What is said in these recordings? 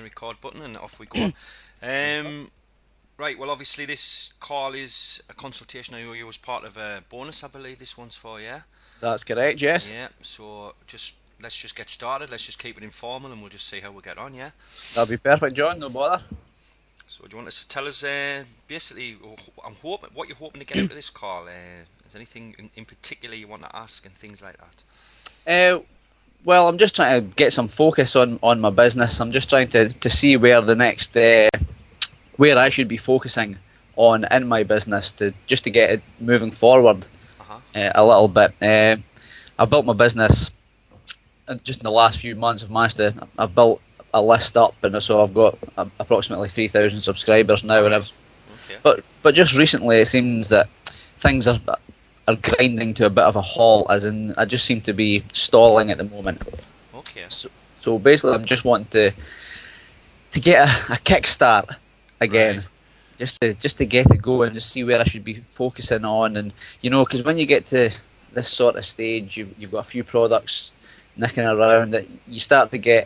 the record button and off we go. Right, well obviously this call is a consultation. I owe you as part of a bonus, I believe this one's for, yeah? That's correct, yes. Yeah, so let's just get started. Let's just keep it informal and we'll just see how we get on, yeah? That'll be perfect, John, no bother. So do you want us to tell us basically I'm hoping what you're hoping to get out of this call? Is there anything in particular you want to ask and things like that? Uh, well, I'm just trying to get some focus on my business. I'm just trying to see where the next, where I should be focusing on in my business to get it moving forward Uh-huh. a little bit. I built my business just in the last few months. I've built a list up, and so I've got approximately 3,000 subscribers now, and Right. I've Okay. but just recently it seems that things are grinding to a bit of a halt, as in I just seem to be stalling at the moment. Okay. So basically, I'm just wanting to get a kickstart again, Right. just to get it going, just see where I should be focusing on, and because when you get to this sort of stage, you've got a few products nicking around that you start to get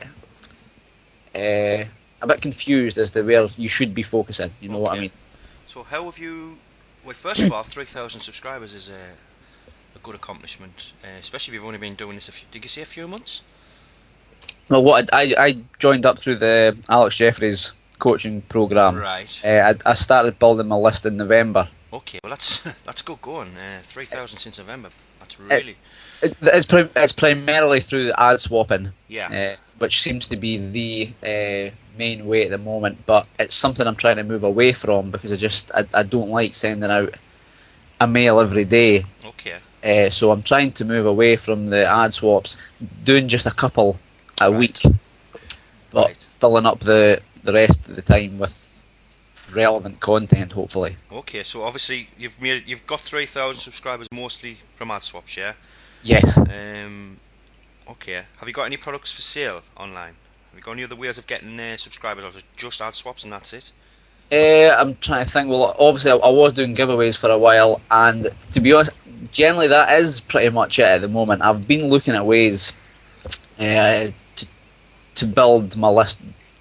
a bit confused as to where you should be focusing. You know what I Okay. mean? So how have you? Well, first of all, 3,000 subscribers is a good accomplishment, especially if you've only been doing this did you say a few months? Well, I joined up through the Alex Jeffries coaching program. Right. I started building my list in November. Okay. Well, that's that's good going. 3,000 since November. That's It, really. it's primarily through ad swapping, Yeah. which seems to be the main way at the moment. But it's something I'm trying to move away from because I don't like sending out a mail every day. Okay. So I'm trying to move away from the ad swaps, doing just a couple a Right. week, but Right. filling up the rest of the time with relevant content, hopefully. Okay. So obviously you've got 3,000 subscribers mostly from ad swaps, yeah. Yes. Um. Okay. Have you got any products for sale online? Have you got any other ways of getting subscribers, or is it just ad swaps and that's it? I'm trying to think. Well, obviously, I was doing giveaways for a while, and to be honest, generally that is pretty much it at the moment. I've been looking at ways to build my list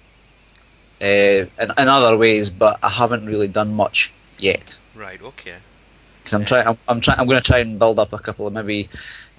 in other ways, but I haven't really done much yet. Right. Okay. Because I'm going to try and build up a couple of maybe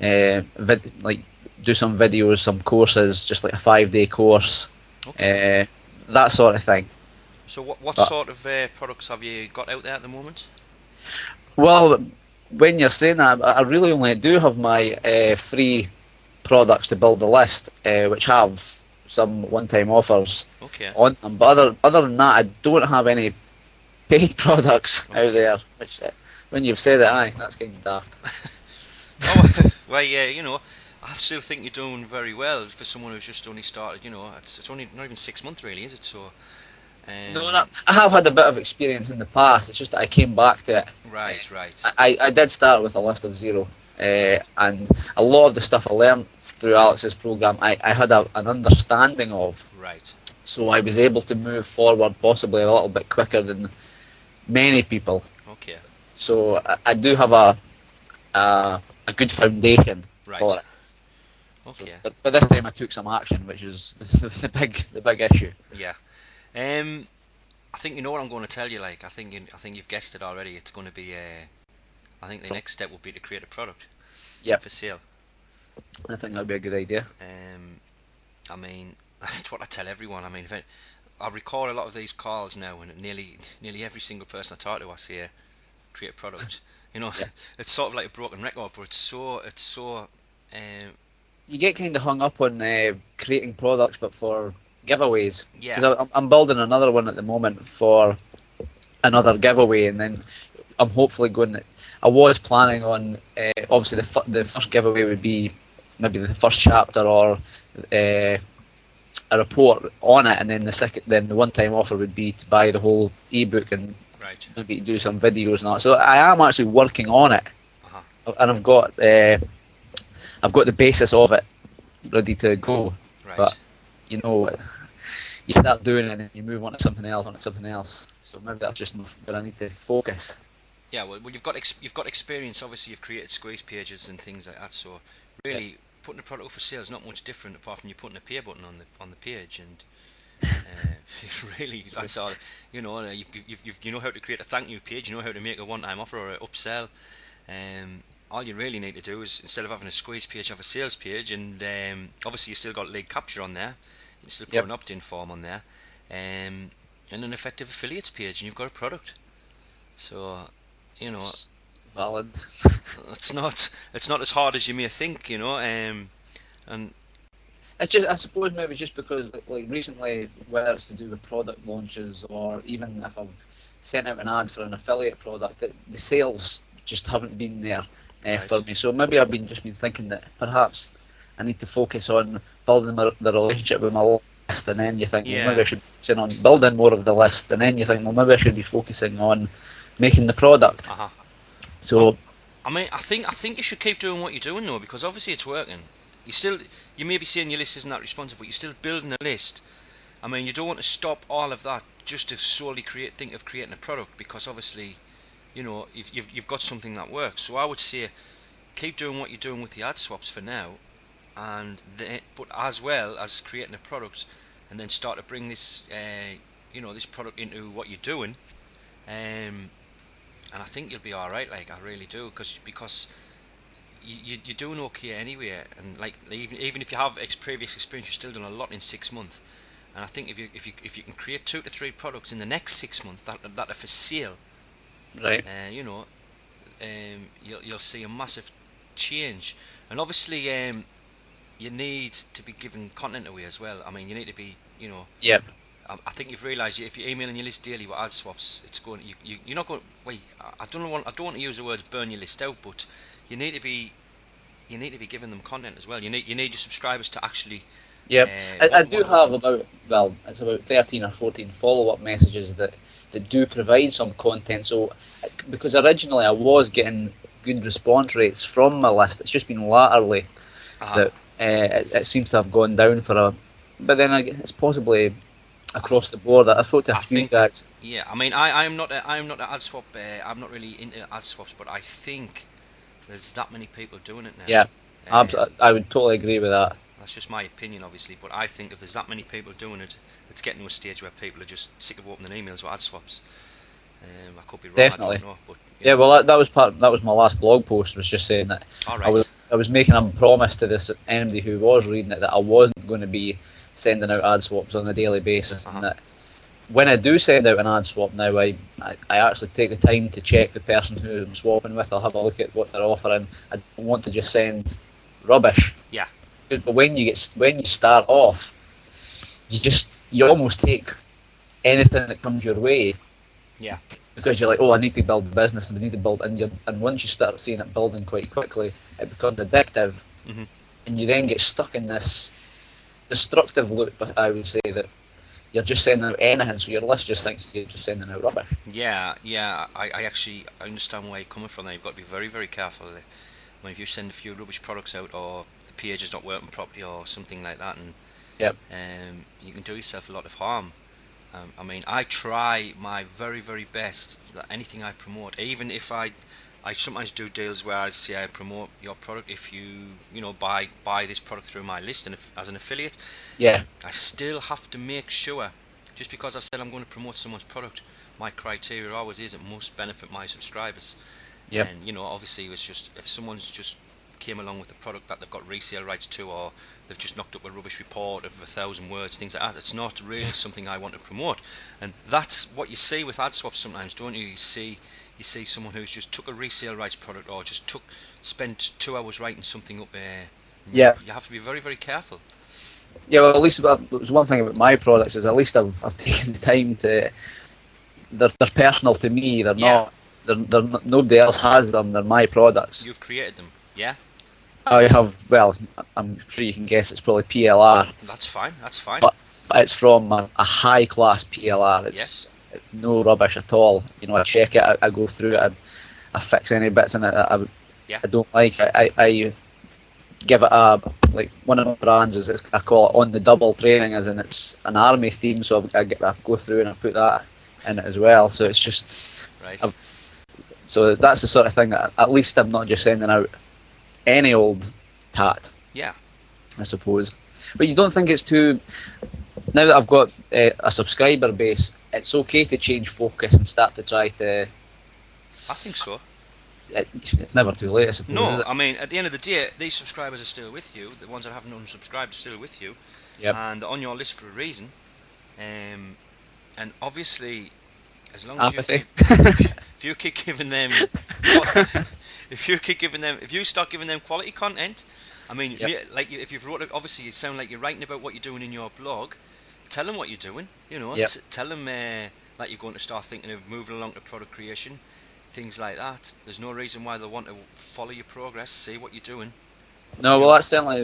like do some videos, some courses, just like a 5-day course, Okay. uh, that sort of thing. So what But sort of products have you got out there at the moment? well, when you're saying that, I really only do have my free products to build the list, which have some one-time offers Okay. on them. But other than that, I don't have any paid products out Okay. there. Which, when you've said it, aye, that's getting daft. Oh, well, yeah, I still think you're doing very well for someone who's just only started. It's only not even 6 months, really, is it? So, No, um, no, I have had a bit of experience in the past. It's just that I came back to it. right, right, I did start with a list of zero, and a lot of the stuff I learned through Alex's program, I had an understanding of. right. So I was able to move forward possibly a little bit quicker than many people. Okay, So I do have a good foundation for right. it. So, Okay, but this time I took some action, which is the big issue. yeah. Um, I think you know what I'm going to tell you. Like, I think you've guessed it already. It's going to be. I think the next step will be to create a product Yep, for sale. I think that'd be a good idea. Um, I mean, that's what I tell everyone. I mean, I record a lot of these calls now, and nearly every single person I talk to, I say, create a product. You know, Yeah, it's sort of like a broken record, but it's so. Um, you get kind of hung up on creating products, but for giveaways. yeah, Because I'm building another one at the moment for another giveaway, and then I'm hopefully going. I was planning on obviously the first giveaway would be maybe the first chapter or uh, a report on it, and then the one time offer would be to buy the whole ebook and right. maybe do some videos and that. So I am actually working on it, Uh huh. and I've got the basis of it ready to go. But Right. you know, you start doing it and then you move on to something else, onto something else. So maybe that's just where I need to focus. Yeah. Well, you've got experience. Obviously, you've created squeeze pages and things like that. So Yeah. really, putting a product up for sale is not much different apart from you putting a pay button on the page, and Really, that's all. You know how to create a thank you page. You know how to make a one-time offer or an upsell. All you really need to do is, instead of having a squeeze page, have a sales page, and obviously you still got lead capture on there. You can still put Yep. an opt-in form on there, and an effective affiliates page, and you've got a product. So, you know, Valid. it's not as hard as you may think. And It's just, I suppose, maybe just because, like recently, whether it's to do with product launches or even if I've sent out an ad for an affiliate product, the sales just haven't been there for right, me. So maybe I've been just been thinking that perhaps I need to focus on building the relationship with my list, and then you think, well, maybe I yeah, should focus on building more of the list, and then you think, well, maybe I should be focusing on making the product. uh-huh. Um, So, I mean, I think you should keep doing what you're doing though, because obviously it's working. You may be saying your list isn't that responsive, but you're still building a list. I mean, you don't want to stop all of that just to solely think of creating a product, because obviously, you've got something that works. So I would say keep doing what you're doing with the ad swaps for now, but as well as creating a product, and then start to bring this product into what you're doing. Um, and I think you'll be all right. Like, I really do, because you're doing okay anyway, and like, even if you have previous experience, you're still doing a lot in 6 months. And I think if you can create 2 to 3 products in the next 6 months that are for sale, right. you know, you'll see a massive change. And obviously, you need to be giving content away as well. I mean, you need to be, Yep. I think you've realised if you're emailing your list daily with ad swaps, it's going. You're not going. Wait, I don't want to use the words burn your list out, but you need to be giving them content as well. You need your subscribers to actually Yep. I want do to look. have it's about 13 or 14 follow-up messages that do provide some content. So, because originally I was getting good response rates from my list, it's just been latterly that it seems to have gone down but then it's possibly I, th- across the board. I spoke to a I few think, guys. yeah. I mean, I'm not an ad swap. I'm not really into ad swaps, but I think there's that many people doing it now. Yeah, Um, I would totally agree with that. That's just my opinion, obviously, but I think if there's that many people doing it, it's getting to a stage where people are just sick of opening emails with ad swaps. I could be wrong, I Definitely. don't know, but Yeah, well, that was my last blog post. Was just saying that all I was right, I was making a promise to this anybody who was reading it that I wasn't going to be sending out ad swaps on a daily basis, uh-huh. and that when I do send out an ad swap now, I actually take the time to check the person who I'm swapping with. I'll have a look at what they're offering. I don't want to just send rubbish. Yeah, But when you start off, you almost take anything that comes your way, yeah, because you're like, oh, I need to build a business and I need to build, and once you start seeing it building quite quickly, it becomes addictive, hmm and you then get stuck in this destructive loop. I would say that you're just sending out anything, so your list just thinks you're just sending out rubbish. yeah. I actually understand where you're coming from there. You've got to be very, very careful. I mean, if you send a few rubbish products out, or the page is not working properly, or something like that, and Yep. you can do yourself a lot of harm. I mean, I try my very, very best that anything I promote, even if I sometimes do deals where I say I promote your product if you buy this product through my list, and as an affiliate, Yeah. I still have to make sure, just because I've said I'm going to promote someone's product, my criteria always is it must benefit my subscribers. Yep. And obviously, it's just if someone's just came along with a product that they've got resale rights to, or they've just knocked up a rubbish report of 1,000 words, things like that, it's not really something I want to promote. And that's what you see with ad swaps sometimes, don't you? You see someone who's just took a resale rights product, or just spent 2 hours writing something up there. Yeah. You have to be very, very careful. Yeah. Well, at least there's one thing about my products is at least I've taken the time to. They're personal to me. They're Yeah, not. Nobody else has them. They're my products. you've created them. Yeah, I have. Well, I'm sure you can guess it's probably PLR, that's fine. That's fine. but it's from a high class PLR. Yes. It's no rubbish at all. I check it. I go through it. I fix any bits in it Yeah. I don't like. I give it like one of my brands is I call it on the double training, as in it's an army theme. So I go through and I put that in it as well. So it's just. Right. So that's the sort of thing that at least I'm not just sending out any old tat, Yeah. I suppose. But you don't think it's too now that I've got a subscriber base, it's okay to change focus and start to try to. I think so. It's never too late, I suppose. No, is it? I mean, at the end of the day, these subscribers are still with you. The ones that haven't unsubscribed are still with you, Yep. and they're on your list for a reason. And obviously, as long as Apathy. if you keep giving them, if you start giving them quality content, I mean, Yep. like if you've wrote it, obviously you sound like you're writing about what you're doing in your blog. Tell them what you're doing. You know, Yep. tell them that you're going to start thinking of moving along to product creation, things like that. There's no reason why they'll want to follow your progress, see what you're doing. No, well, that's certainly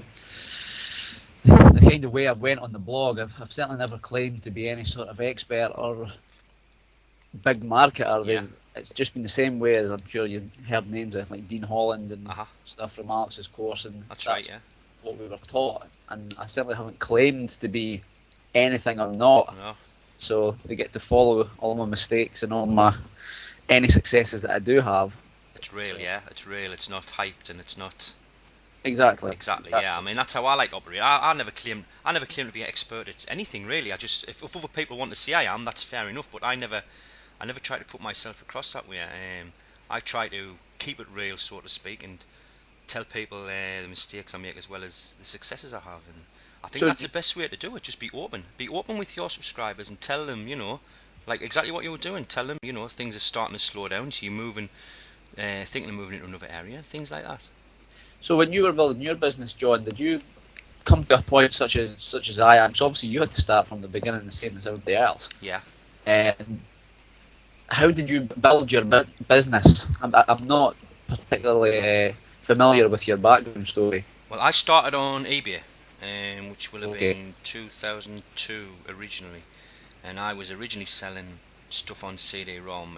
the kind of way I went on the blog. I've certainly never claimed to be any sort of expert or big marketer. Yeah. It's just been the same way as I'm sure you've heard names of like Dean Holland and stuff from Alex's course, and That's right, yeah. what we were taught. And I certainly haven't claimed to be anything I'm not. No. So they get to follow all my mistakes and all my any successes that I do have. It's real, yeah. It's real. It's not hyped, and it's not. Exactly. Yeah. I mean, that's how I like to operate. I never claim to be an expert at anything really. I just, if other people want to see I am, that's fair enough. But I never try to put myself across that way. I try to keep it real, so to speak, and tell people the mistakes I make as well as the successes I have. And I think that's the best way to do it. Just be open. Be open with your subscribers and tell them, you know, like exactly what you were doing. Tell them, you know, things are starting to slow down, so you're moving, thinking of moving into another area, things like that. So when you were building your business, John, did you come to a point such as I am? So obviously you had to start from the beginning, the same as everybody else. Yeah. And how did you build your business? I'm not particularly familiar with your background story. Well, I started on eBay, which will have been 2002 originally, and I was originally selling stuff on CD-ROM,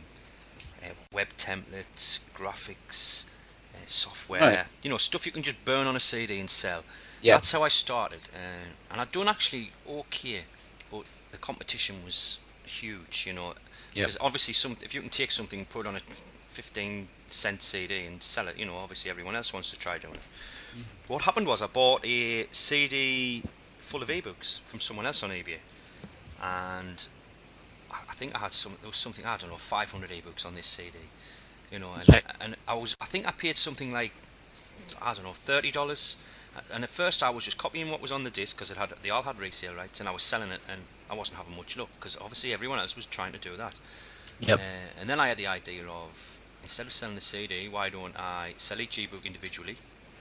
web templates, graphics, software, Right. you know, stuff you can just burn on a CD and sell. Yeah. That's how I started, and I'd done actually okay, but the competition was huge, you know. Yep. Because obviously, if you can take something and put it on a 15-cent CD and sell it, you know, obviously everyone else wants to try doing it. What happened was I bought a CD full of ebooks from someone else on eBay, and I think there was something, I don't know, 500 ebooks on this CD, you know, and I think I paid something like, I don't know, $30. And at first I was just copying what was on the disc because they all had resale rights, and I was selling it, and I wasn't having much luck because obviously everyone else was trying to do that. Yep. And then I had the idea of, instead of selling the CD, why don't I sell each ebook individually,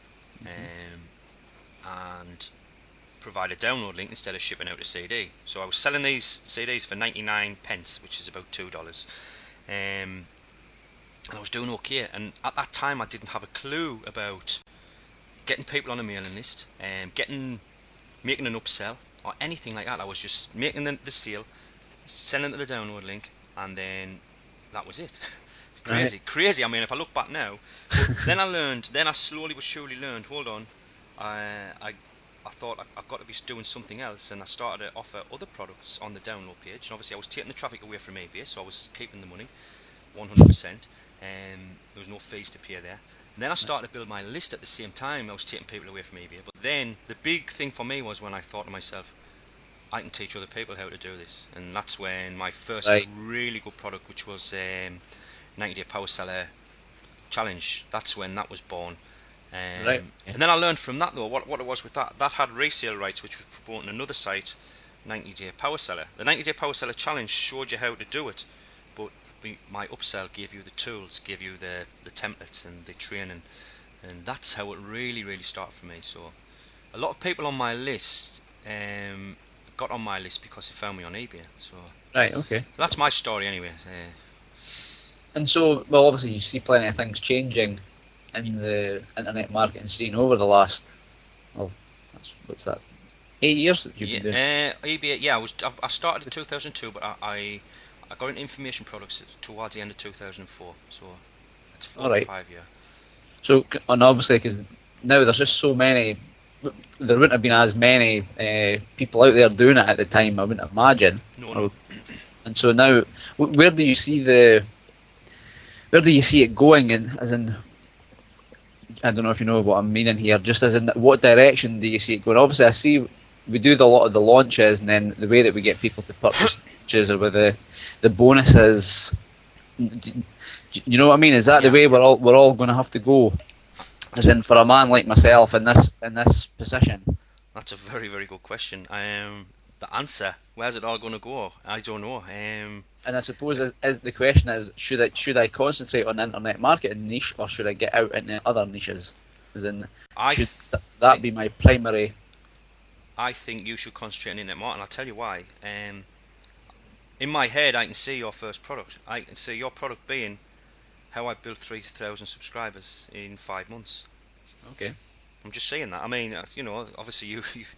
and provide a download link instead of shipping out a CD. So I was selling these CDs for 99 pence, which is about $2. And I was doing okay, and at that time I didn't have a clue about getting people on a mailing list, making an upsell or anything like that. I was just making the sale, sending it the download link, and then that was it. Crazy. I mean, if I look back now, then I slowly but surely learned. Hold on, I thought I've got to be doing something else, and I started to offer other products on the download page. And obviously, I was taking the traffic away from eBay, so I was keeping the money, 100%. There was no fees to pay there. And then I started to build my list at the same time. I was taking people away from eBay. But then the big thing for me was when I thought to myself, I can teach other people how to do this. And that's when my first really good product, which was 90-Day Power Seller Challenge, that's when that was born. And then I learned from that, though, what it was with that. That had resale rights, which was promoting another site, 90-Day Power Seller. The 90-Day Power Seller Challenge showed you how to do it, but my upsell gave you the tools, gave you the templates and the training, and that's how it really started for me. So a lot of people on my list got on my list because they found me on eBay. So that's my story anyway. And so, well, obviously you see plenty of things changing in the internet marketing scene over the last, well, what's that, 8 years that you've been doing? eBay, yeah, I started in 2002, but I got into information products towards the end of 2004, so it's 4 or 5 years. So, and obviously, because now there's just so many, there wouldn't have been as many people out there doing it at the time, I wouldn't imagine. No. And so now, where do you see it going? And as in, I don't know if you know what I'm meaning here. Just as in, what direction do you see it going? Obviously, I see we do a lot of the launches, and then the way that we get people to purchase launches or with the bonuses. You know what I mean? Is that the way we're all going to have to go? As in, for a man like myself in this position. That's a very, very good question. The answer, where's it all going to go? I don't know. And I suppose the question is, should I concentrate on the internet marketing niche, or should I get out into other niches? As in, should that be my primary? I think you should concentrate on internet marketing. I'll tell you why. In my head, I can see your first product. I can see your product being how I built 3,000 subscribers in 5 months. Okay. I'm just saying that. I mean, obviously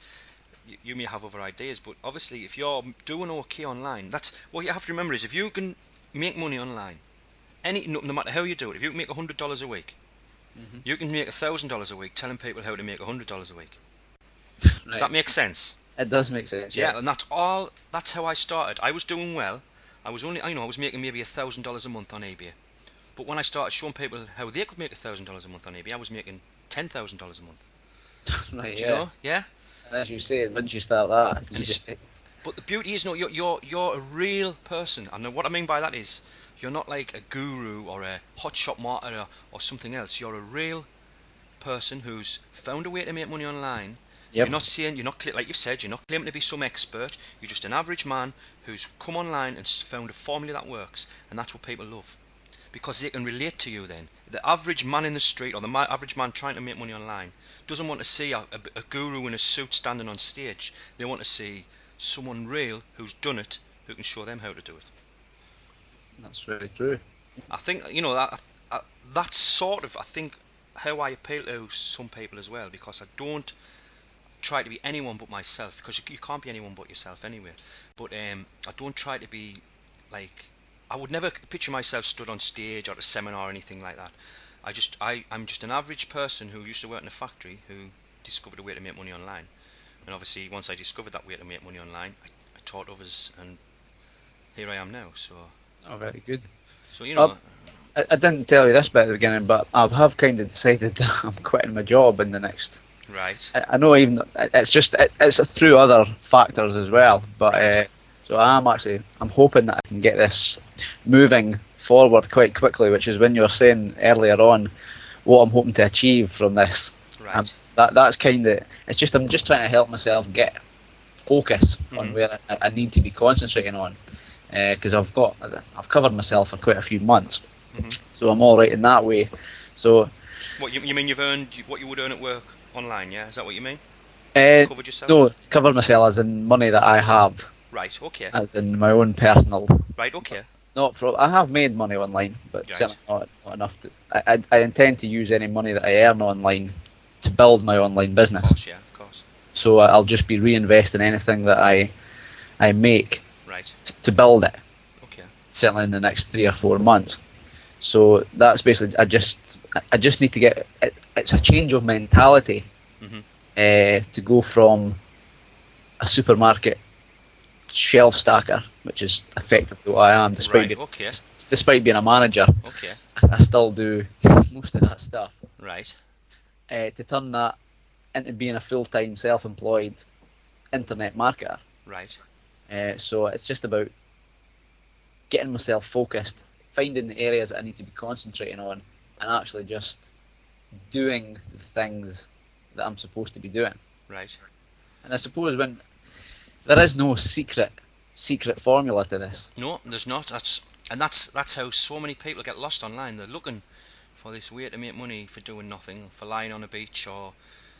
you may have other ideas, but obviously if you're doing okay online, that's what you have to remember is if you can make money online, no matter how you do it, if you can make $100 a week, you can make $1,000 a week telling people how to make $100 a week. Right. Does that make sense? It does make sense. Yeah, and that's how I started. I was doing well. I was making maybe $1,000 a month on eBay. But when I started showing people how they could make $1,000 a month on eBay, I was making $10,000 a month. Right. You know? Yeah. And as you say, once you start that, but the beauty is, you're a real person, and what I mean by that is, you're not like a guru or a hotshot marketer or something else. You're a real person who's found a way to make money online. Yep. You're not like you've said, you're not claiming to be some expert. You're just an average man who's come online and found a formula that works, and that's what people love. Because they can relate to you then. The average man in the street or the average man trying to make money online doesn't want to see a guru in a suit standing on stage. They want to see someone real who's done it, who can show them how to do it. That's very true. I think, that's sort of, I think, how I appeal to some people as well, because I don't try to be anyone but myself, because you can't be anyone but yourself anyway. But I don't try to be like... I would never picture myself stood on stage or at a seminar or anything like that. I'm just an average person who used to work in a factory who discovered a way to make money online. And obviously, once I discovered that way to make money online, I taught others, and here I am now. So. Oh, very good. So I didn't tell you this bit at the beginning, but I have kind of decided that I'm quitting my job in the next. Right. I know it's through other factors as well, but. Right. So I'm hoping that I can get this moving forward quite quickly, which is when you were saying earlier on what I'm hoping to achieve from this. Right. That's kind of, I'm just trying to help myself get focus on where I need to be concentrating on, because I've covered myself for quite a few months, so I'm all right in that way. So. What you mean you've earned what you would earn at work online? Yeah, is that what you mean? Covered yourself? No, cover myself as in money that I have. Right, okay. As in my own personal. Right, okay. I have made money online, but not enough. I intend to use any money that I earn online to build my online business. Of course, yeah, of course. So I'll just be reinvesting anything that I make to build it. Okay. Certainly in the next 3 or 4 months. So that's basically, I just need to get, it's a change of mentality to go from a supermarket shelf stacker, which is effectively what I am, despite being a manager. Okay. I still do most of that stuff. Right. To turn that into being a full-time self-employed internet marketer. Right. So it's just about getting myself focused, finding the areas that I need to be concentrating on, and actually just doing the things that I'm supposed to be doing. Right. And I suppose when there is no secret formula to this. No, there's not. That's how so many people get lost online. They're looking for this way to make money for doing nothing, for lying on a beach, or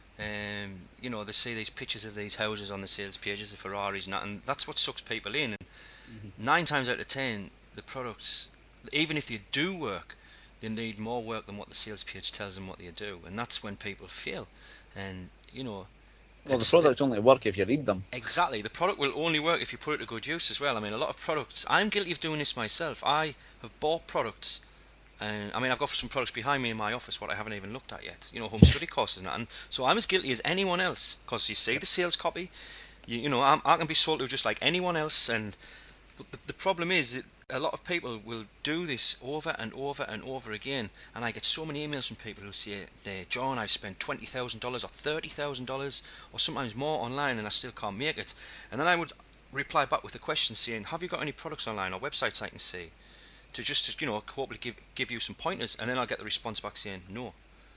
they see these pictures of these houses on the sales pages, the Ferraris, and that's what sucks people in. And 9 times out of 10, the products, even if they do work, they need more work than what the sales page tells them what they do, and that's when people fail. And well, the products only work if you read them. Exactly. The product will only work if you put it to good use as well. I mean, a lot of products... I'm guilty of doing this myself. I have bought products, and I've got some products behind me in my office what I haven't even looked at yet. Home study courses and that. And so I'm as guilty as anyone else, because you see the sales copy. I can be sold to just like anyone else, and But the problem is that a lot of people will do this over and over and over again, and I get so many emails from people who say, John, I've spent $20,000 or $30,000 or sometimes more online and I still can't make it. And then I would reply back with a question saying, have you got any products online or websites I can see to just, hopefully give you some pointers? And then I'll get the response back saying, no.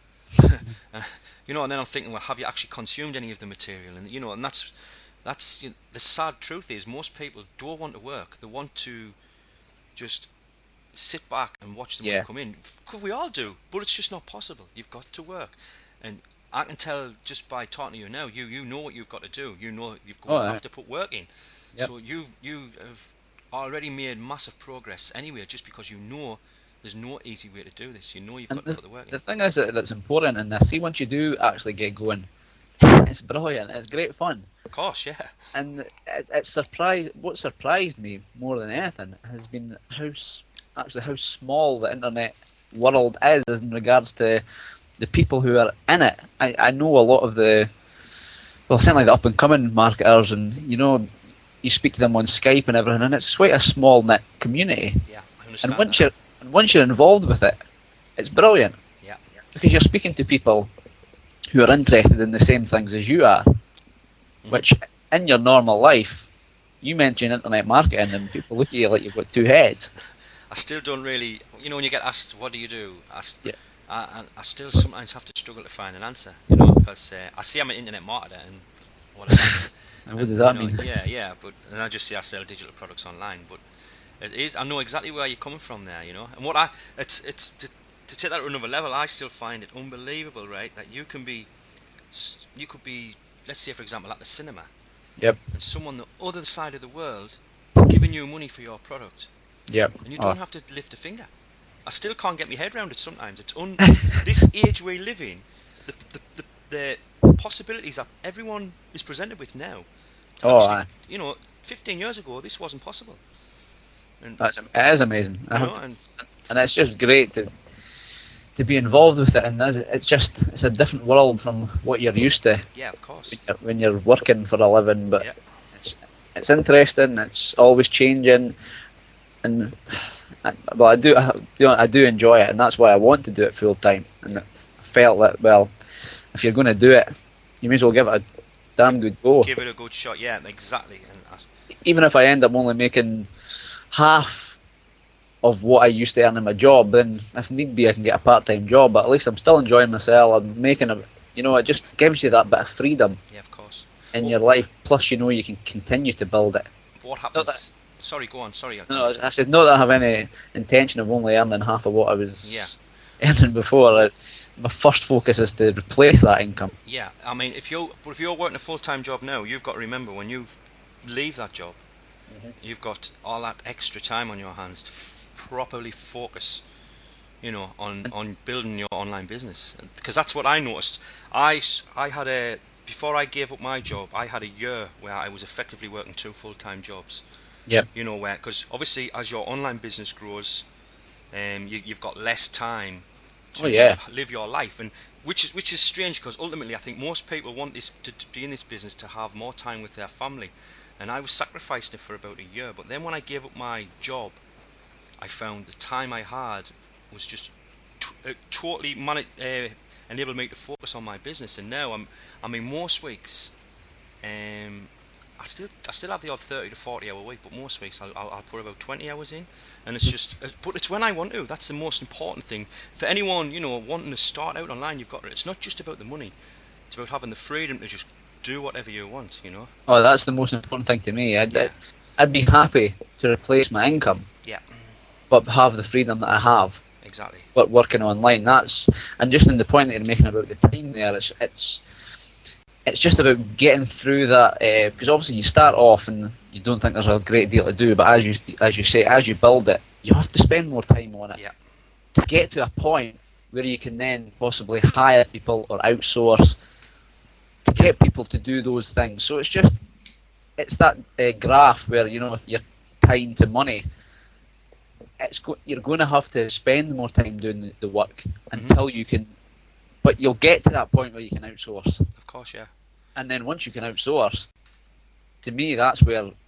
And then I'm thinking, well, have you actually consumed any of the material? And and that's the sad truth is most people don't want to work. They want to just sit back and watch the money come in. Because we all do, but it's just not possible. You've got to work, and I can tell just by talking to you now. You know what you've got to do. You know you've got to have to put work in. Yep. So you have already made massive progress anyway, just because you know there's no easy way to do this. You know you've got to put the work in. The thing is that's important in this. See, once you do actually get going, it's brilliant. It's great fun. Of course, yeah. And what surprised me more than anything has been how small the internet world is in regards to the people who are in it. I know a lot of certainly the up and coming marketers, and you speak to them on Skype and everything, and it's quite a small knit community. Yeah, I understand. And once you're involved with it, it's brilliant. Yeah. Because you're speaking to people who are interested in the same things as you are, which in your normal life, you mention internet marketing and people look at you like you've got two heads. I still don't really, when you get asked, what do you do? I still sometimes have to struggle to find an answer, because I say I'm an internet marketer, and what does that mean? And what does that mean? Yeah, but and I just say I sell digital products online, but it is, I know exactly where you're coming from there, and what it's to take that to another level, I still find it unbelievable, right, that you could be, let's say for example at the cinema, yep, and someone on the other side of the world is giving you money for your product, yep, and you don't have to lift a finger. I still can't get my head around it sometimes. It's this age we live in, the possibilities that everyone is presented with now. Actually, 15 years ago this wasn't possible. And it is amazing, and it's just great to be involved with it, and it's a different world from what you're used to. Yeah, of course. When you're working for a living, but it's interesting. It's always changing, and I do enjoy it, and that's why I want to do it full time. And I felt that if you're going to do it, you may as well give it a damn good go. Give it a good shot. Yeah, exactly. And even if I end up only making half of what I used to earn in my job, then if need be I can get a part-time job, but at least I'm still enjoying myself. I'm making it just gives you that bit of freedom. Yeah, of course. In your life, plus you can continue to build it. What happens? Sorry, go on. Sorry. No, I said not that I have any intention of only earning half of what I was earning before. My first focus is to replace that income. Yeah, I mean, if you're working a full-time job now, you've got to remember when you leave that job, you've got all that extra time on your hands to properly focus, on building your online business. Because that's what I noticed. I had before I gave up my job, I had a year where I was effectively working 2 full-time jobs. Yep. Because obviously as your online business grows, you've got less time to live your life, and which is strange, because ultimately I think most people want this to be in this business to have more time with their family, and I was sacrificing it for about a year. But then when I gave up my job, I found the time I had was just totally enabled me to focus on my business. And now most weeks, I still have the odd 30 to 40 hour week, but most weeks I'll put about 20 hours in, and it's just, but it's when I want to. That's the most important thing for anyone wanting to start out online. It's not just about the money; it's about having the freedom to just do whatever you want. Oh, that's the most important thing to me. I'd be happy to replace my income. Yeah. But have the freedom that I have. Exactly. But working online, and just in the point that you're making about the time there, it's just about getting through that, because obviously you start off and you don't think there's a great deal to do, but as you say, as you build it, you have to spend more time on it. Yeah. To get to a point where you can then possibly hire people or outsource to get people to do those things. So it's that graph where with your time to money, you're going to have to spend more time doing the work until you can, but you'll get to that point where you can outsource. Of course, yeah. And then once you can outsource, to me that's where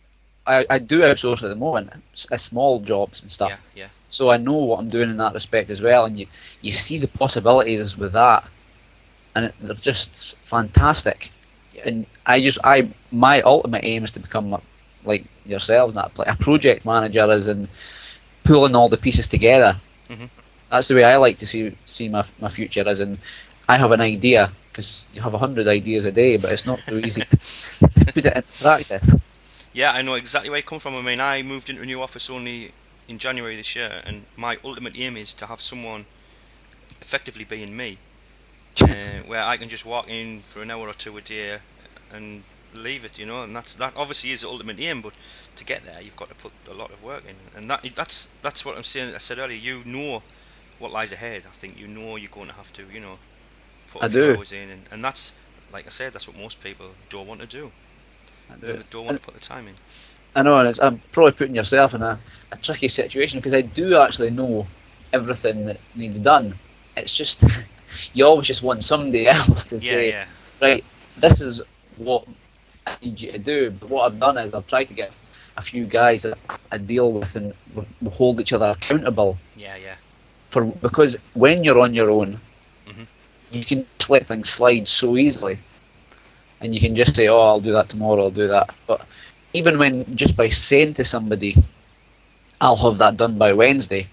I do outsource at the moment, small jobs and stuff. Yeah, yeah. So I know what I'm doing in that respect as well, and you see the possibilities with that, and they're just fantastic. And my ultimate aim is to become like yourselves, like a project manager, as in pulling all the pieces together. Mm-hmm. That's the way I like to see my future, as in I have an idea, because you have 100 ideas a day, but it's not so easy to put it into practice. Yeah, I know exactly where you come from. I mean, I moved into a new office only in January this year, and my ultimate aim is to have someone effectively being me, where I can just walk in for an hour or two a day and leave it, and that obviously is the ultimate aim. But to get there, you've got to put a lot of work in, and that's what I'm saying. I said earlier, you know what lies ahead. I think you're going to have to, put a few hours in, and that's, like I said, that's what most people don't want to do. They don't want to put the time in. I know, and I'm probably putting yourself in a tricky situation, because I do actually know everything that needs done. It's just you always just want somebody else to say, right, this is what I need you to do. But what I've done is I've tried to get a few guys that I deal with, and we hold each other accountable. Yeah. Because when you're on your own, mm-hmm. you can just let things slide so easily. And you can just say, I'll do that tomorrow, I'll do that. But even when, just by saying to somebody, I'll have that done by Wednesday,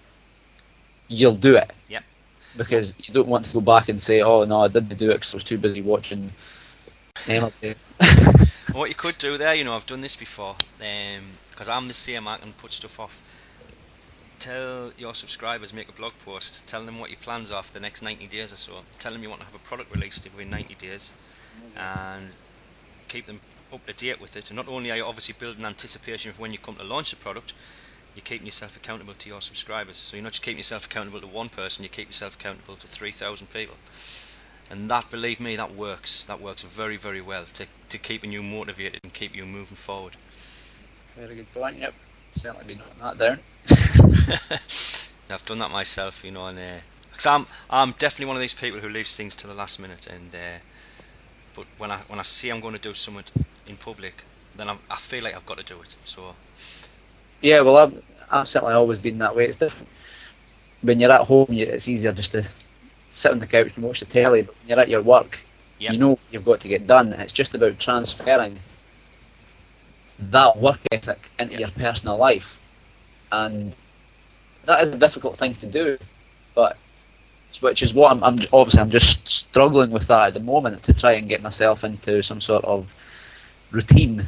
you'll do it. Yeah. Because you don't want to go back and say, oh no, I didn't do it because I was too busy watching MLB. What you could do there, I've done this before, because I'm the same, I can put stuff off. Tell your subscribers, make a blog post, tell them what your plans are for the next 90 days or so. Tell them you want to have a product released within 90 days. And keep them up to date with it. And not only are you obviously building anticipation for when you come to launch the product, you're keeping yourself accountable to your subscribers. So you're not just keeping yourself accountable to one person, you keep yourself accountable to 3,000 people. And that, believe me, that works. That works very, very well to keeping you motivated and keep you moving forward. Very good point. Yep, certainly been noting that down. I've done that myself, and because I'm definitely one of these people who leaves things to the last minute, and but when I see I'm going to do something in public, then I feel like I've got to do it. So yeah, well, I've certainly always been that way. It's different when you're at home. It's easier just to sit on the couch and watch the telly. But when you're at your work, you know you've got to get done. It's just about transferring that work ethic into your personal life, and that is a difficult thing to do. But which is what I'm just struggling with that at the moment, to try and get myself into some sort of routine,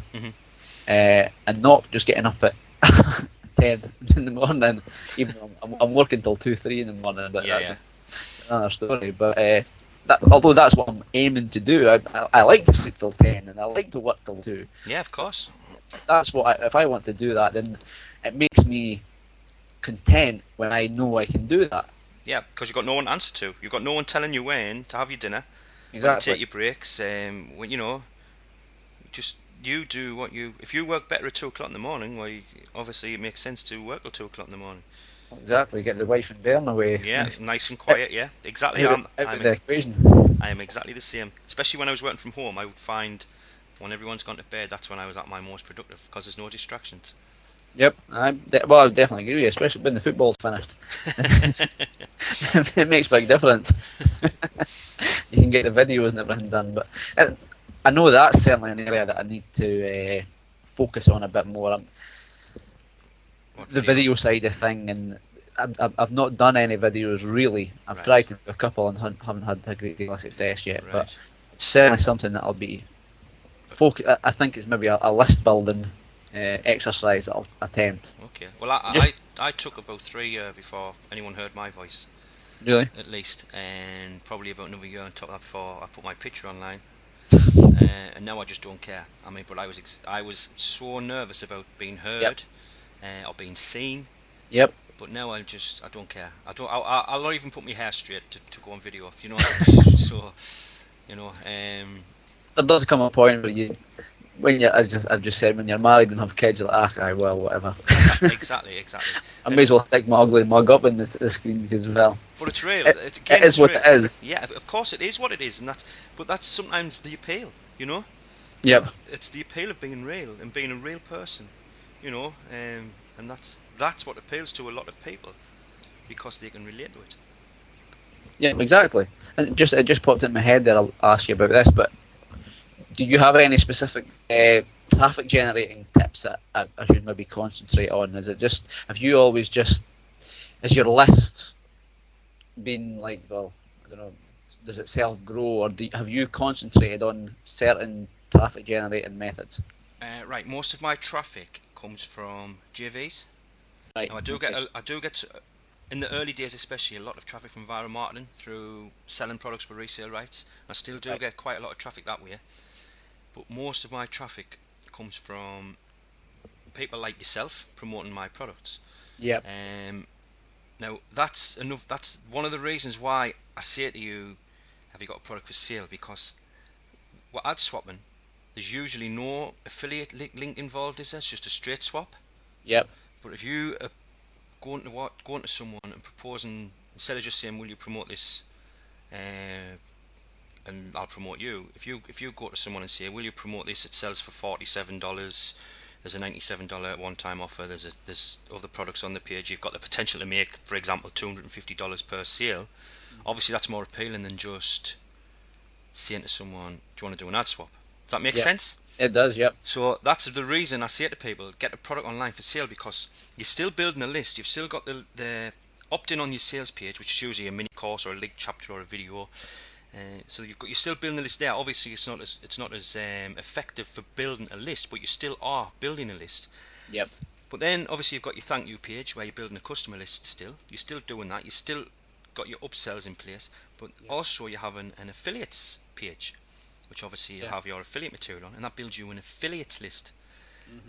and not just getting up at 10 in the morning, even though I'm working till 2-3 in the morning, but that's another story. But although that's what I'm aiming to do, I like to sleep till 10 and I like to work till 2. Yeah, of course. That's what if I want to do that, then it makes me content when I know I can do that. Yeah, because you've got no one to answer to. You've got no one telling you when to have your dinner, exactly. When to take your breaks. When just you do what you. If you work better at 2 o'clock in the morning, well, obviously it makes sense to work till 2 o'clock in the morning. Exactly, get the wife and bairn away. Yeah, nice and quiet. Yeah, exactly. I'm the equation. I am exactly the same. Especially when I was working from home, I would find when everyone's gone to bed, that's when I was at my most productive, because there's no distractions. Yep, I would definitely agree with you, especially when the football's finished. It makes a big difference. You can get the videos and everything done, but I know that's certainly an area that I need to focus on a bit more. The video side of thing, and I've not done any videos really. I've tried to do a couple and haven't had a great deal of success yet, but it's certainly something that I'll be I think it's maybe a list building exercise that I'll attempt. Okay. Well, I took about 3 years before anyone heard my voice. Really? At least, and probably about another year on top of that before I put my picture online. And now I just don't care. I mean, but I was so nervous about being heard or being seen. Yep. But now I don't care. I'll not even put my hair straight to go on video. So there does come a point where I've just said, when you're married and have kids, you're like, well, whatever. Exactly. I may as well stick my ugly mug up in the screen as well. But it's real. It is what it is. Yeah, of course it is what it is, and that's sometimes the appeal, Yep. It's the appeal of being real and being a real person, you know, and that's what appeals to a lot of people because they can relate to it. Yeah, exactly. And it just popped in my head there. I'll ask you about this, but do you have any specific traffic generating tips that I should maybe concentrate on? Is it just have you always just is your list been like, well, I don't know, does it self grow, or have you concentrated on certain traffic generating methods? Right, most of my traffic comes from JVs. Right. Now Okay. I do get in the early days especially a lot of traffic from viral marketing through selling products for resale rights. I still do Right. get quite a lot of traffic that way, but most of my traffic comes from people like yourself promoting my products. Yep. Um, Now that's enough. That's one of the reasons why I say to you, have you got a product for sale? Because what ad swapping, there's usually no affiliate link involved. Is there? It's just a straight swap. Yep. But if you are going to someone and proposing, instead of just saying, "Will you promote this?" And I'll promote you. If you go to someone and say, "Will you promote this? It sells for $47. There's a $97 one-time offer. There's other products on the page. You've got the potential to make, for example, $250 per sale." Obviously, that's more appealing than just saying to someone, "Do you want to do an ad swap?" Does that make Yep. sense? It does. Yep. So that's the reason I say to people, get a product online for sale, because you're still building a list. You've still got the opt-in on your sales page, which is usually a mini course or a link chapter or a video. So you're still building a list there. Obviously, it's not as effective for building a list, but you still are building a list. Yep. But then obviously you've got your thank you page where you're building a customer list still. You're still doing that. You still got your upsells in place, but Yep. also you have an affiliates page, which obviously you'll Yeah. have your affiliate material on, and that builds you an affiliates list. Mm-hmm.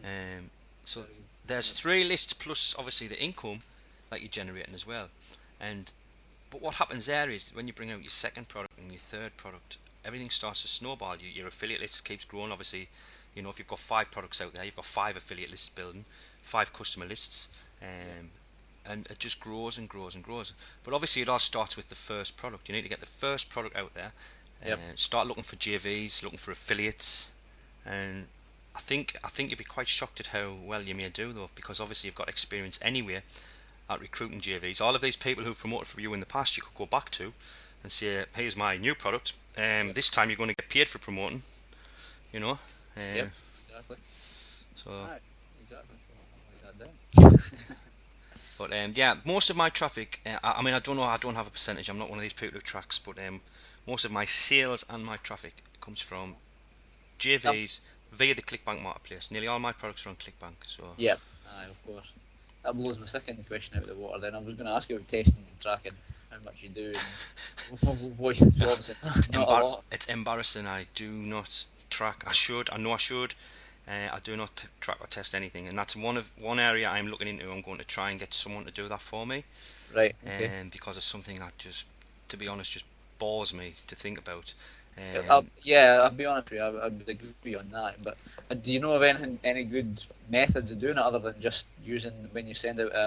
So Very good. there's Yep. 3 lists plus obviously the income that you're generating as well. And but what happens there is when you bring out your second product and your third product, everything starts to snowball. Your affiliate list keeps growing. Obviously, if you've got 5 products out there, you've got 5 affiliate lists building, 5 customer lists, Yep. and it just grows and grows and grows. But obviously, it all starts with the first product. You need to get the first product out there. Yep. Start looking for JVs, looking for affiliates, and I think you'd be quite shocked at how well you may do though, because obviously you've got experience anyway at recruiting JVs. All of these people who've promoted for you in the past, you could go back to and say, "Here's my new product. Yep. This time you're going to get paid for promoting." You know. Yep. Um, Exactly. so, Right. Exactly. I'll write that down. but yeah, most of my traffic. I mean, I don't know. I don't have a percentage. I'm not one of these people who tracks, but most of my sales and my traffic comes from Yep. JVs via the ClickBank marketplace. Nearly all my products are on ClickBank. So, Yep. Aye, of course. That blows my second question out of the water. Then I was going to ask you about testing and tracking, how much you do, and what you yeah, obviously not a lot. it's embarrassing. I do not track. I should. I know I should. I do not track or test anything, and that's one area I'm looking into. I'm going to try and get someone to do that for me, Right. Okay. because it's something that just, to be honest, just bores me to think about. Yeah, I'll be honest with you. I would agree on that. But do you know of any good methods of doing it other than just using when you send out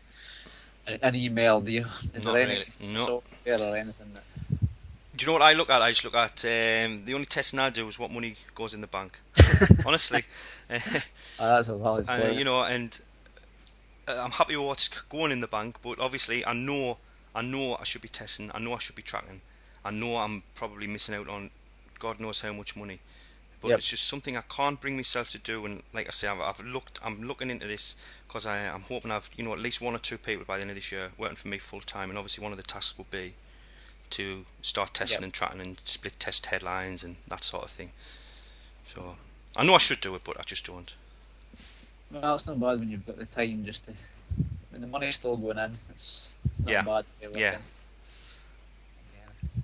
an email? Is Not there any really. No. software or anything that? Do you know what I look at? I just look at the only testing I do is what money goes in the bank. Honestly, That's a valid point. and I'm happy with what's going in the bank, but obviously I know I should be testing. I know I should be tracking. I know I'm probably missing out on God knows how much money. But Yep. it's just something I can't bring myself to do. And like I say, I'm looking into this because I'm hoping I've at least 1 or 2 people by the end of this year working for me full time. And obviously one of the tasks will be to start testing Yep. and tracking and split test headlines and that sort of thing. So I know I should do it, but I just don't. Well, it's not bad when you've got the time just to. When the money's still going in, it's not a Yeah, bad way of yeah. working. Yeah.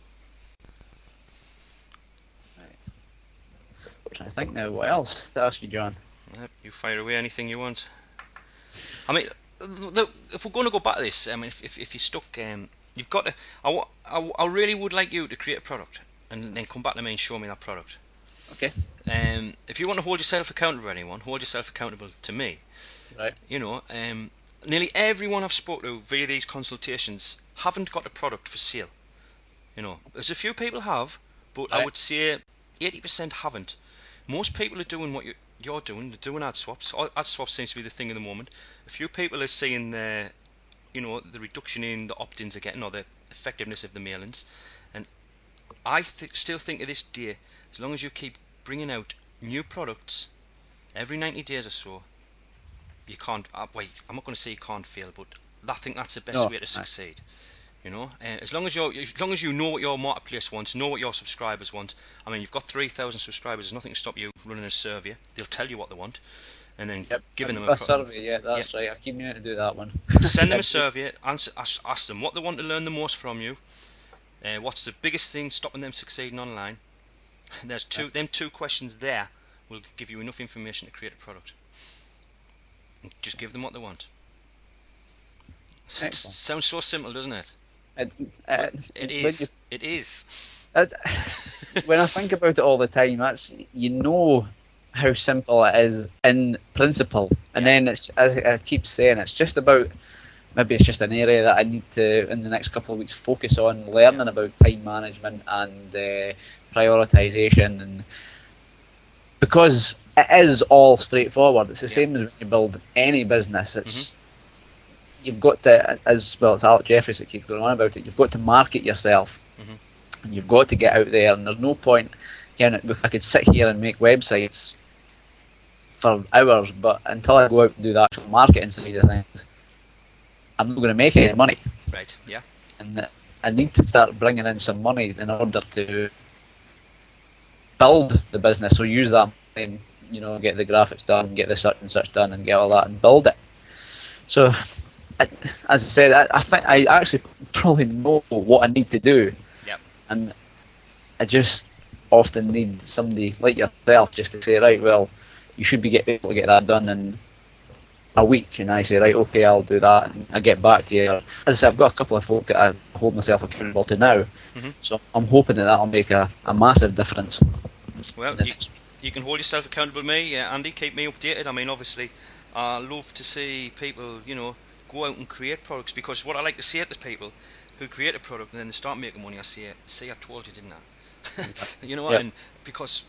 Right. I'm trying to think now. What else to ask you, John? Yep, you fire away anything you want. I mean, if we're going to go back to this, I mean, if you're stuck, you've got to. I really would like you to create a product and then come back to me and show me that product. Okay. If you want to hold yourself accountable to anyone, hold yourself accountable to me. Right. Nearly everyone I've spoken to via these consultations haven't got a product for sale. There's a few people have, but I Right. would say 80% haven't. Most people are doing what you're doing. They're doing ad swaps. Ad swaps seems to be the thing of the moment. A few people are seeing the reduction in the opt-ins they're getting or the effectiveness of the mailings. And I still think to this day, as long as you keep bringing out new products every 90 days or so, you can't. Wait, I'm not going to say you can't fail, but I think that's the best way to succeed. As long as you know what your marketplace wants, know what your subscribers want. I mean, you've got 3,000 subscribers. There's nothing to stop you running a survey. They'll tell you what they want, and then giving them a survey. Yeah, that's right. I keep meaning to do that one. Send them a survey. Ask them what they want to learn the most from you. What's the biggest thing stopping them succeeding online? There's them two questions there will give you enough information to create a product. And just give them what they want. It sounds so simple, doesn't it? It is. It is. When I think about it all the time, that's how simple it is in principle, and then it's, as I keep saying, it's just about, maybe it's just an area that I need to in the next couple of weeks focus on learning about time management and prioritization, and because it is all straightforward. It's the same as when you build any business. It's you've got to, as well, it's Alec Jeffries that keeps going on about it, you've got to market yourself, and you've got to get out there, and there's no point, I could sit here and make websites for hours, but until I go out and do the actual marketing side of things, I'm not going to make any money. Right, yeah. And I need to start bringing in some money in order to build the business, so use that money and, get the graphics done, get the such and such done, and get all that and build it. So, as I said, I think I actually probably know what I need to do. Yep. And I just often need somebody like yourself just to say, right, well, you should be able to get that done in a week. And I say, right, okay, I'll do that, and I get back to you. As I said, I've got a couple of folk that I hold myself accountable to now. So I'm hoping that that'll make a massive difference. Well, you can hold yourself accountable to me, Andy. Keep me updated. I mean, obviously, I love to see people, go out and create products, because what I like to say to people who create a product and then they start making money, I say, "See, I told you, didn't I?" You know, and because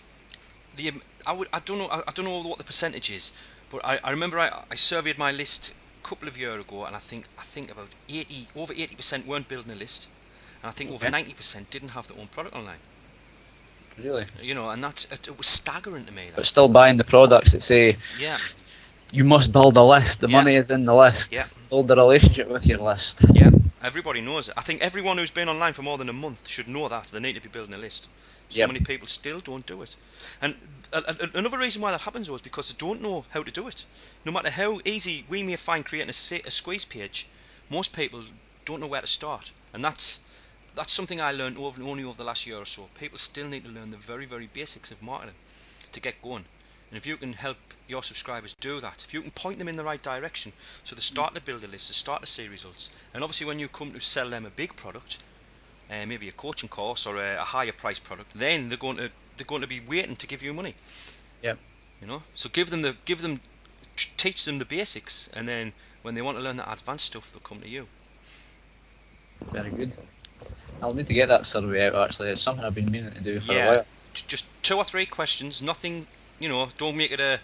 I don't know what the percentage is, but I remember I surveyed my list a couple of years ago, and I think about over 80% weren't building a list, and I think over 90% didn't have their own product online. Really? And it was staggering to me. But still buying the products that say, you must build a list. The money is in the list. Yeah. Build a relationship with your list. Yeah. Everybody knows it. I think everyone who's been online for more than a month should know that. They need to be building a list. So many people still don't do it. And another reason why that happens is because they don't know how to do it. No matter how easy we may find creating a squeeze page, most people don't know where to start. And that's something I learned only over the last year or so. People still need to learn the very, very basics of marketing to get going. And if you can help your subscribers do that, if you can point them in the right direction, so they start to build a list, they start to see results, and obviously when you come to sell them a big product, maybe a coaching course or a higher price product, then they're going to be waiting to give you money. Yep. So teach them the basics, and then when they want to learn the advanced stuff, they'll come to you. Very good. I'll need to get that survey out, actually. It's something I've been meaning to do for a while. Just 2 or 3 questions, nothing, don't make it a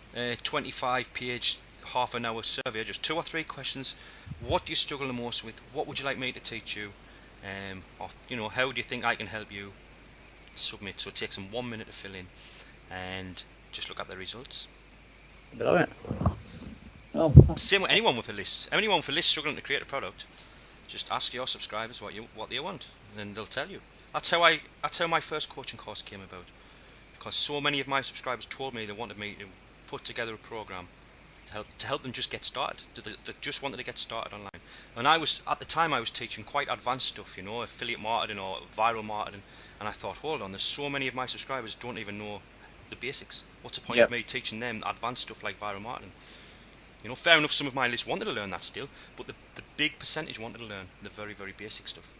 25-page, half-an-hour survey, just 2 or 3 questions. What do you struggle the most with? What would you like me to teach you? Or, how do you think I can help you? Submit. So it takes them 1 minute to fill in, and just look at the results. Brilliant. Well, same with anyone with a list. Anyone with a list struggling to create a product, just ask your subscribers what they want, and they'll tell you. That's how my first coaching course came about, because so many of my subscribers told me they wanted me to put together a program to help them just get started. They just wanted to get started online. And at the time I was teaching quite advanced stuff, affiliate marketing or viral marketing, and I thought, hold on, there's so many of my subscribers don't even know the basics. What's the point of me teaching them advanced stuff like viral marketing? Fair enough, some of my list wanted to learn that still, but the big percentage wanted to learn the very, very basic stuff.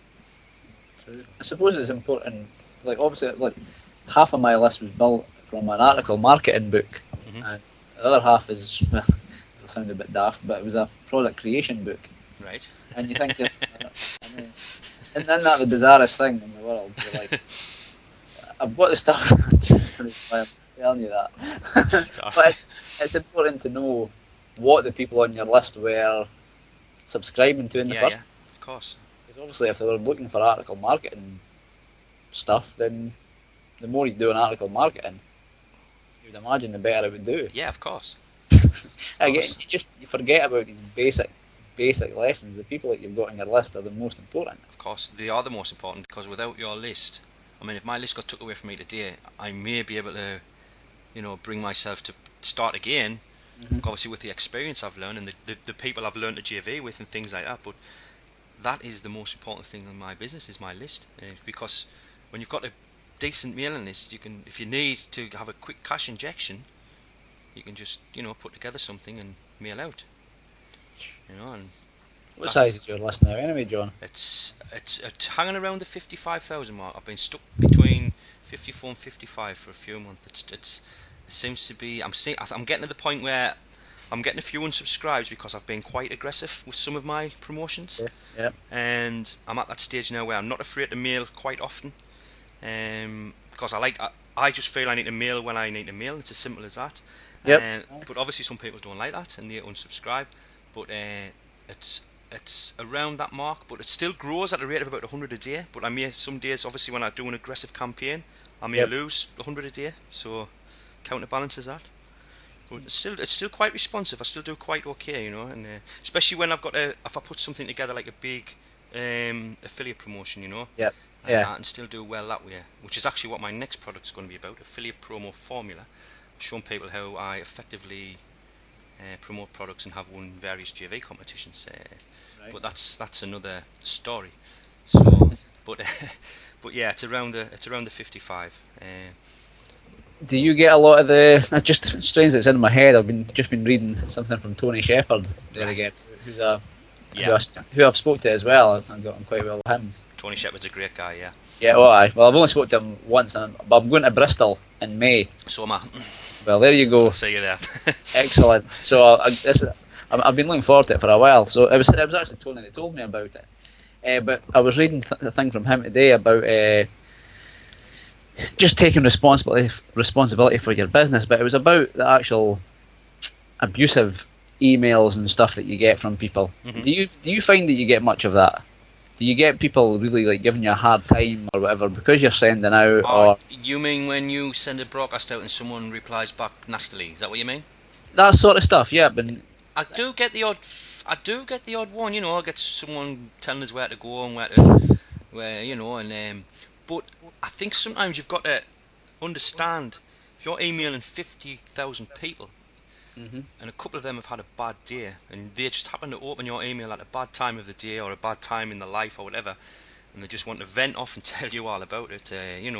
I suppose it's important, obviously, half of my list was built from an article marketing book, and the other half is, it'll sound a bit daft, but it was a product creation book. Right. And you think, isn't that the bizarrest thing in the world? You're like, I've got the stuff, telling you that. But it's important to know what the people on your list were subscribing to in the first. Yeah, of course. Because obviously, if they were looking for article marketing stuff, then the more you do in article marketing, you would imagine the better it would do. Yeah, of course. Again, you forget about these basic lessons. The people that you've got on your list are the most important. Of course, they are the most important, because without your list, I mean, if my list got took away from me today, I may be able to, bring myself to start again. Obviously, with the experience I've learned and the people I've learned to JV with and things like that. But that is the most important thing in my business, is my list, because when you've got a decent mailing list, you can, if you need to have a quick cash injection, you can just put together something and mail out. And what size is your list now, anyway, John? It's hanging around the 55,000 mark. I've been stuck between 54 and 55 for a few months. It seems to be. I'm getting to the point where I'm getting a few unsubscribes because I've been quite aggressive with some of my promotions. Yeah. And I'm at that stage now where I'm not afraid to mail quite often. Because I just feel I need to mail when I need to mail. It's as simple as that. Yep. But obviously some people don't like that and they unsubscribe. But it's around that mark, but it still grows at a rate of about 100 a day. But I may, some days, obviously, when I do an aggressive campaign, I may lose 100 a day. So counterbalances that. But it's still quite responsive. I still do quite okay, and especially when if I put something together like a big affiliate promotion, Yep. I can still do well that way. Which is actually what my next product's going to be about: affiliate promo formula, showing people how I effectively promote products and have won various JV competitions. Right. But that's another story. So, but yeah, it's around the 55. Do you get a lot of the? Just strange that it's in my head. I've just been reading something from Tony Shepherd there again, who I've spoke to as well. I've gotten quite well with him. Tony Shepherd's a great guy, yeah. Yeah, well, I've only spoke to him once, but I'm going to Bristol in May. So am I. Well, there you go. I'll see you there. Excellent. So I've been looking forward to it for a while. So it was actually Tony that told me about it. But I was reading a thing from him today about just taking responsibility for your business. But it was about the actual abusive emails and stuff that you get from people. Mm-hmm. Do you find that you get much of that? Do you get people really like giving you a hard time or whatever because you're sending out? Or you mean when you send a broadcast out and someone replies back nastily? Is that what you mean? That sort of stuff, yeah. But I do get the odd one. I get someone telling us where to go and but I think sometimes you've got to understand if you're emailing 50,000 people. Mm-hmm. And a couple of them have had a bad day, and they just happen to open your email at a bad time of the day or a bad time in their life or whatever, and they just want to vent off and tell you all about it,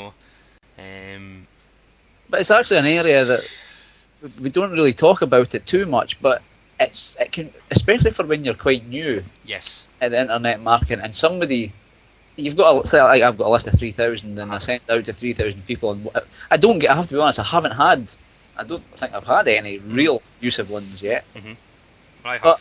But it's actually an area that we don't really talk about it too much, but it can, especially for when you're quite new. Yes. At the internet marketing, and you've got I've got a list of 3,000, and I sent out to 3,000 people, and I have to be honest, I don't think I've had any real abusive ones yet. Mm-hmm. I have.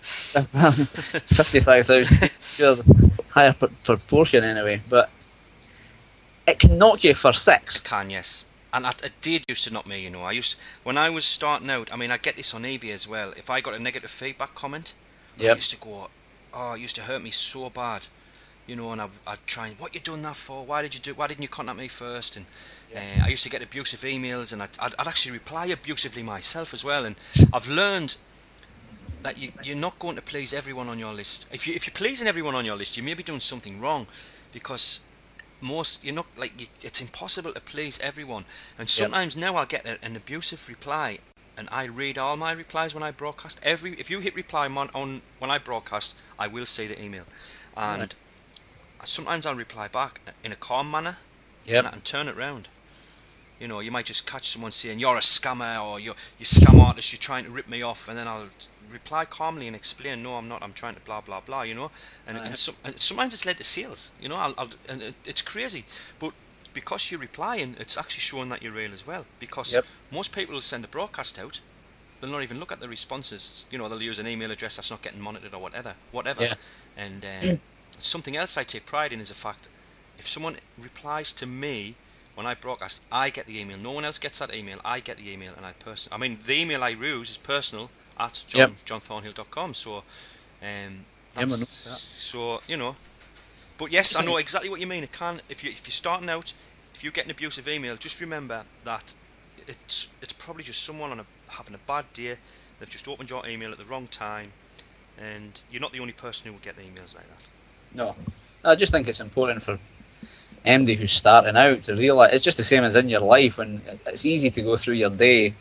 55,000, higher proportion anyway. But it can knock you for six. It can, yes. And it did used to knock me, when I was starting out, I get this on eBay as well. If I got a negative feedback comment, I used to go, it used to hurt me so bad. And I'd try and, what you done that for? Why didn't you contact me first? And I used to get abusive emails, and I'd actually reply abusively myself as well. And I've learned that you're not going to please everyone on your list. If you're pleasing everyone on your list, you may be doing something wrong, because it's impossible to please everyone. And sometimes now I'll get an abusive reply, and I read all my replies when I broadcast. If you hit reply on when I broadcast, I will see the email, and sometimes I'll reply back in a calm manner, and turn it round. You might just catch someone saying you're a scammer, or you scam artist, you're trying to rip me off, and then I'll reply calmly and explain, no, I'm not, I'm trying to blah blah blah, and sometimes it's led to sales, and it's crazy, but because you're replying, it's actually showing that you're real as well, because most people will send a broadcast out, they'll not even look at the responses, they'll use an email address that's not getting monitored or whatever. And something else I take pride in is the fact, if someone replies to me when I broadcast, I get the email. No one else gets that email. I get the email, and I mean, the email I use is personal at johnthornhill.com. So, so you know. But yes, I know exactly what you mean. It can, if you're starting out, if you get an abusive email, just remember that it's probably just someone having a bad day. They've just opened your email at the wrong time, and you're not the only person who will get the emails like that. No, I just think it's important for anybody who's starting out to realise it's just the same as in your life. When it's easy to go through your day,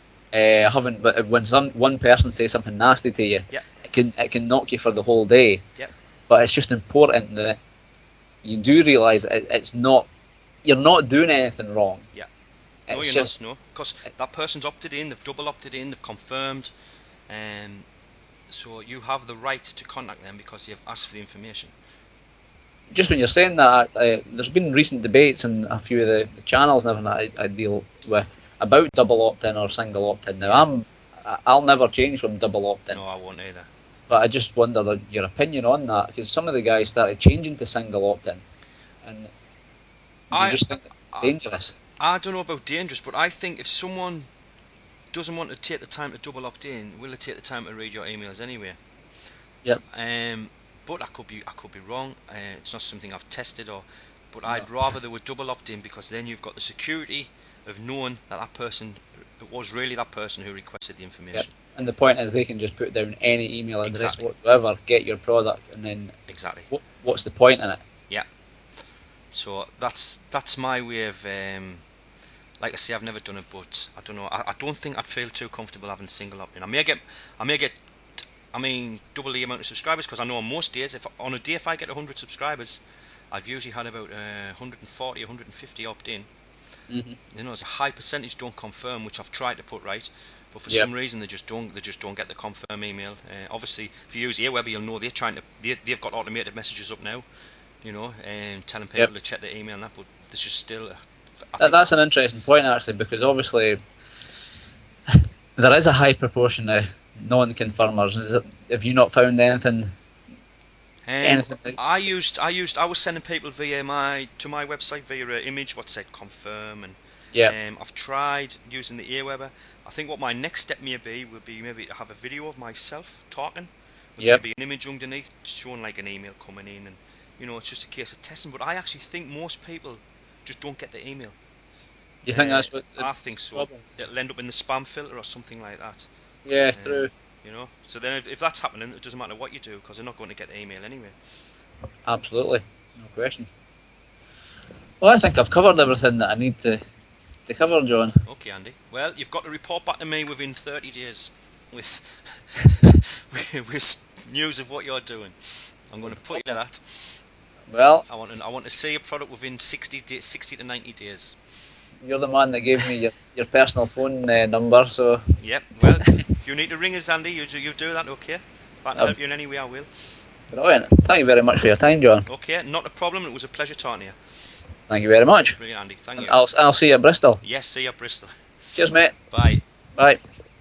but when one person says something nasty to you, it can knock you for the whole day. Yeah. But it's just important that you do realise it's not, you're not doing anything wrong. Yeah. No, you're not. No, because that person's opted in. They've double opted in. They've confirmed, and so you have the right to contact them because you've asked for the information. Just when you're saying that, there's been recent debates on a few of the channels and everything that I deal with about double opt-in or single opt-in. Now, I'll never change from double opt-in. No, I won't either. But I just wonder your opinion on that, because some of the guys started changing to single opt-in, and I just think it's dangerous. I don't know about dangerous, but I think if someone doesn't want to take the time to double opt-in, will they take the time to read your emails anyway? Yep. But I could be wrong. It's not something I've tested, but I'd rather they would double opt in, because then you've got the security of knowing that person, it was really that person who requested the information. Yep. And the point is, they can just put down any email address whatsoever, get your product, and then what's the point in it? Yeah. So that's my way of. Like I say, I've never done it, but I don't know. I don't think I'd feel too comfortable having single opt-in. I may get double the amount of subscribers, because I know on most days, if I get 100 subscribers, I've usually had about 140, 150 opt-in. Mm-hmm. You know, there's a high percentage don't confirm, which I've tried to put right, but for some reason they just don't get the confirm email. Obviously, if you use Aweber, you'll know they've got automated messages up now, you know, and telling people to check their email and that. But there's just still. That's an interesting point, actually, because obviously there is a high proportion of non-confirmers. Have you not found anything? I was sending people to my website via an image what said confirm, and I've tried using the Aweber. I think what my next step will be maybe to have a video of myself talking, with maybe an image underneath showing like an email coming in, and you know, it's just a case of testing. But I actually think most people just don't get the email. You think that's what? I think so. Problem. It'll end up in the spam filter or something like that. Yeah, true. You know, so then if that's happening, it doesn't matter what you do, because they're not going to get the email anyway. Absolutely, no question. Well, I think I've covered everything that I need to cover, John. Okay, Andy. Well, you've got to report back to me within 30 days with with news of what you're doing. I'm going to put you to that. Well, I want to see a product within 60 to 90 days. You're the man that gave me your personal phone number, so. Yep. Well, if you need to ring us, Andy, you do that. Okay. If I can help you in any way, I will. Brilliant. Thank you very much for your time, John. Okay, not a problem. It was a pleasure talking to you. Thank you very much. Brilliant, Andy. Thank you. I'll see you at Bristol. Yes, see you at Bristol. Cheers, mate. Bye. Bye.